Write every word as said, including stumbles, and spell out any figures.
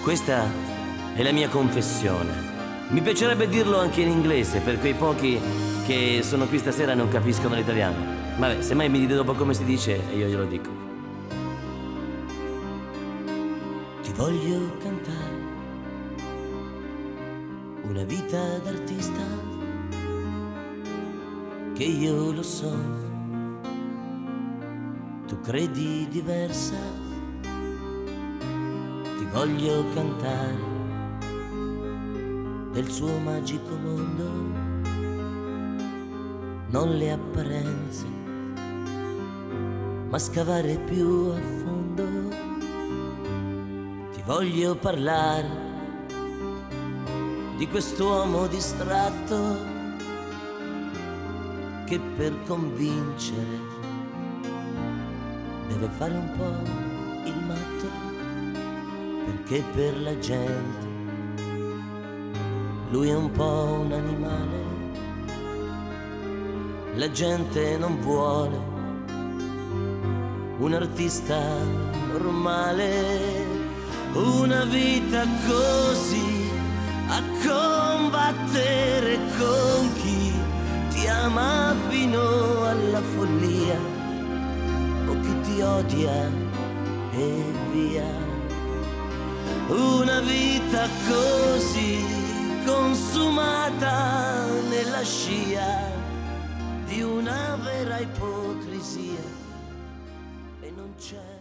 Questa è la mia confessione. Mi piacerebbe dirlo anche in inglese per quei pochi che sono qui stasera e non capiscono l'italiano. Vabbè, semmai mi dite dopo come si dice e io glielo dico. Ti voglio cantare una vita d'artista, che io lo so, tu credi diversa. Ti voglio cantare del suo magico mondo, non le apparenze, ma scavare più a fondo. Ti voglio parlare di quest'uomo distratto che per convincere deve fare un po' il matto, perché per la gente lui è un po' un animale. La gente non vuole un artista normale, una vita così a combattere con chi ti ama fino alla follia o chi ti odia e via. Una vita così consumata nella scia di una vera ipocrisia, e non c'è